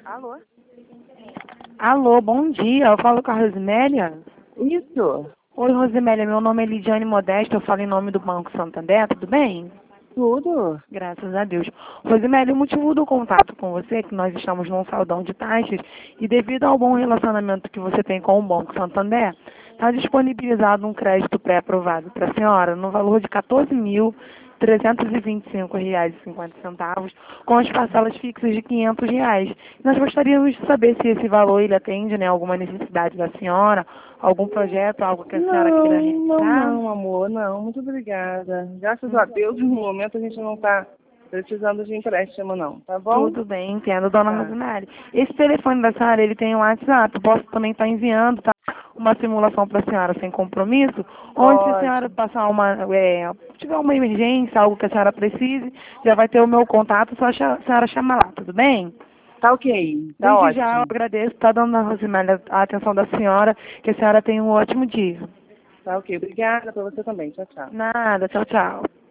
Alô? Alô, bom dia. Eu falo com a Rosimélia. Isso. Oi, Rosimélia. Meu nome é Lidiane Modesto. Eu falo em nome do Banco Santander. Tudo bem? Tudo. Graças a Deus. Rosimélia, o motivo do contato com você é que nós estamos num saldão de taxas e devido ao bom relacionamento que você tem com o Banco Santander, está disponibilizado um crédito pré-aprovado para a senhora no valor de R$ 14.325,50, com as parcelas fixas de R$ 500. Nós gostaríamos de saber se esse valor ele atende, né, alguma necessidade da senhora, algum projeto, algo que a senhora queira realizar. Não, amor, não. Muito obrigada. Graças a Deus, no momento a gente não está precisando de empréstimo, não. Tá bom? Tudo bem, entendo, dona Tá. Rosemary. Esse telefone da senhora, ele tem um WhatsApp, posso também estar enviando, tá? Uma simulação para a senhora sem compromisso, onde se a senhora Pode. passar tiver uma emergência, algo que a senhora precise, já vai ter o meu contato, só a senhora chamar lá, tudo bem? Tá ok. Tá Desde já eu ótimo. agradeço, tá, dona Rosemary, a atenção da senhora, que a senhora tenha um ótimo dia. Tá ok. Obrigada para você também. Tchau, tchau. Nada, tchau, tchau.